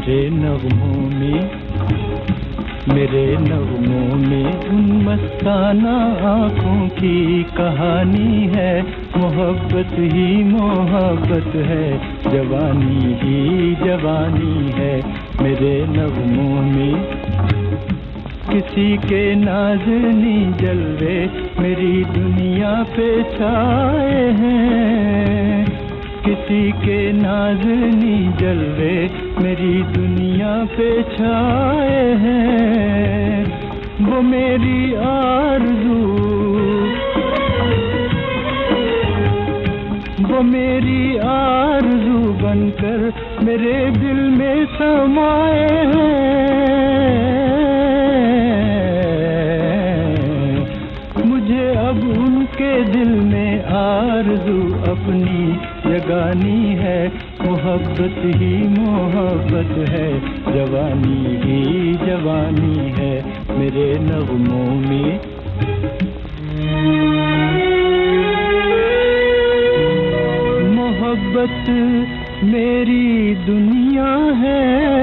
मेरे नगमों में उन मस्ताना आँखों की कहानी है। मोहब्बत ही मोहब्बत है, जवानी ही जवानी है। मेरे नगमों में किसी के नाज़नी जलवे मेरी दुनिया पे छाए हैं। किसी के नाज़नी जलवे मेरी दुनिया पे छाए हैं। वो मेरी आरज़ू, वो मेरी आरज़ू बनकर मेरे दिल में समाए हैं। मुझे अब उनके दिल में आरज़ू अपनी जगानी है। मोहब्बत ही मोहब्बत है, जवानी ही जवानी है। मेरे नगमों में मोहब्बत मेरी दुनिया है।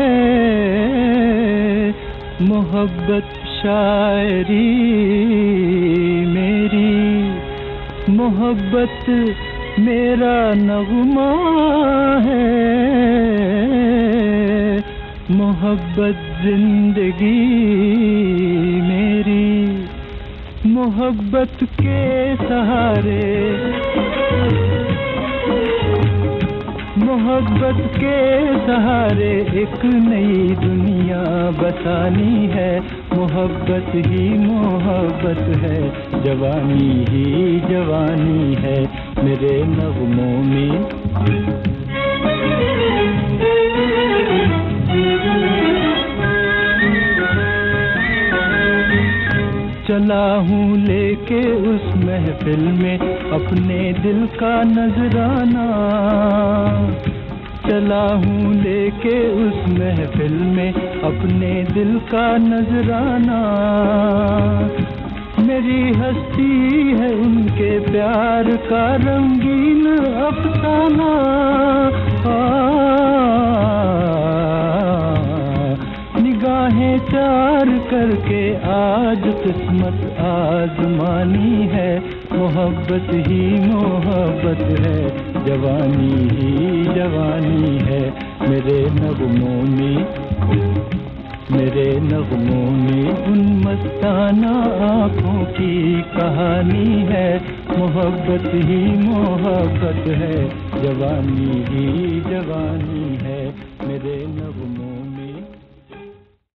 मोहब्बत शायरी मेरी, मोहब्बत मेरा नगमा है। मोहब्बत जिंदगी मेरी, मोहब्बत के सहारे, मोहब्बत के सहारे एक नई दुनिया बसानी है। मोहब्बत ही मोहब्बत है, जवानी ही जवानी है। मेरे नगमों में चला हूँ लेके उस महफिल में अपने दिल का नजराना। चला हूँ लेके उस महफिल में अपने दिल का नजराना। मेरी हस्ती है उनके प्यार का रंगीन अफसाना। निगाहें चार करके आज किस्मत आजमानी है। मोहब्बत ही मोहब्बत है, जवानी ही जवानी है। मेरे नगमों में, मेरे नगमों में उन मस्ताना आँखों की कहानी है। मोहब्बत ही मोहब्बत है, जवानी ही जवानी है। मेरे नगमों में